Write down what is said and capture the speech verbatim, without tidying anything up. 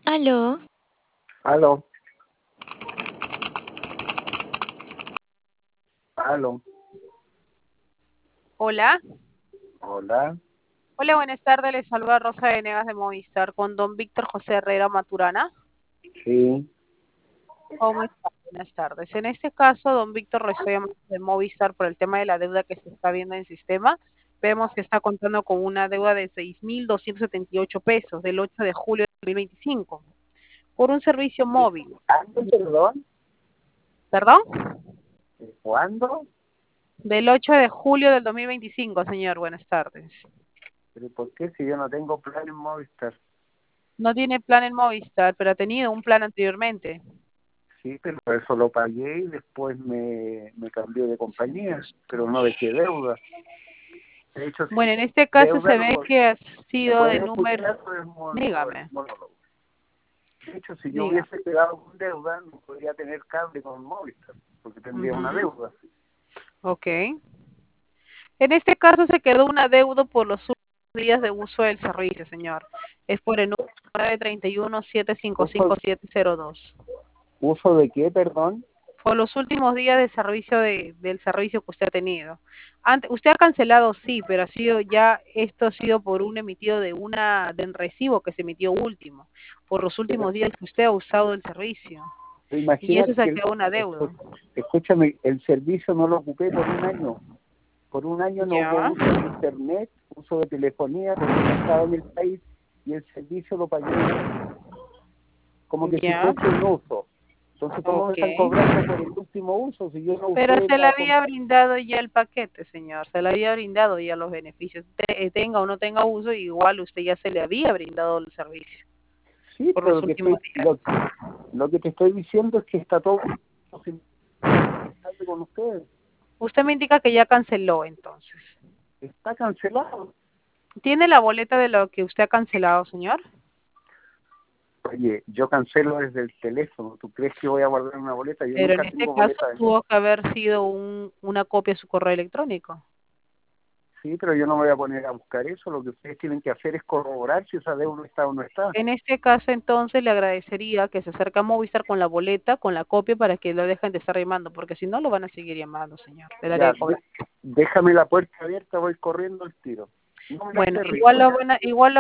Aló, Aló, aló, Hola, hola, hola, buenas tardes. Les saluda Rosa Venegas de Movistar con don Víctor José Herrera Maturana. sí, ¿Cómo está? Buenas tardes. En este caso, don Víctor, lo estoy llamando de Movistar por el tema de la deuda que se está viendo en sistema. Vemos que está contando con una deuda de seis mil doscientos setenta y ocho pesos del ocho de julio de dos mil veinticinco por un servicio móvil. ¿cuándo, perdón? ¿Perdón? ¿Cuándo? Del ocho de julio del dos mil veinticinco, señor. Buenas tardes. ¿Pero por qué si yo no tengo plan en Movistar? No tiene plan en Movistar, pero ha tenido un plan anteriormente. Sí, pero eso lo pagué y después me, me cambié de compañía, pero no dejé deuda. De hecho, si Bueno, en este caso deuda se no ve puedo. que ha ¿Me sido de puedes número. escuchar o es mon- o es Dígame, monólogo? De hecho, si yo dígame. hubiese quedado con deuda, no podría tener cable con Movistar, porque tendría una Ujú, deuda. ok. En este caso se quedó un adeudo por los últimos días de uso del servicio, señor. Es por el número nueve tres uno siete cinco cinco ¿Uso, siete cero dos. uso de qué, perdón? Por los últimos días de servicio de, del servicio que usted ha tenido. Antes, usted ha cancelado, sí, pero ha sido ya, esto ha sido por un emitido de una, de un recibo que se emitió último, por los Pero, últimos días que usted ha usado el servicio. pero Y eso imagínate se que, el, quedó un adeudo. escu- escúchame, el servicio no lo ocupé por un año. Por un año no hubo Ya, uso de internet, uso de telefonía, porque no estaba en el país y el servicio lo pagué como que si ya, fuese un uso. Entonces, ¿cómo me ok. están cobrando por el último uso si yo no Pero usé se le la... había com- brindado ya el paquete, señor. Se le había brindado ya los beneficios. Te- tenga o no tenga uso, igual usted ya se le había brindado el servicio Sí, por pero los lo que, últimos estoy, días. lo, lo que te estoy diciendo es que está todo sin- con ustedes. Usted me indica que ya canceló, entonces. Está cancelado. ¿Tiene la boleta de lo que usted ha cancelado, señor? Oye, yo cancelo desde el teléfono. ¿Tú crees que voy a guardar una boleta? Yo Pero en nunca este tengo caso boleta de... tuvo que haber sido un, una copia de su correo electrónico. Sí, pero yo no me voy a poner a buscar eso. Lo que ustedes tienen que hacer es corroborar si esa deuda está o no está. En este caso, entonces, le agradecería que se acerque a Movistar con la boleta, con la copia, para que lo dejen de estar llamando, porque si no, lo van a seguir llamando, señor, del área Ya, de de- cobranza. déjame la puerta abierta, voy corriendo al tiro. No me la Bueno, cerres, igual lo por van a, igual lo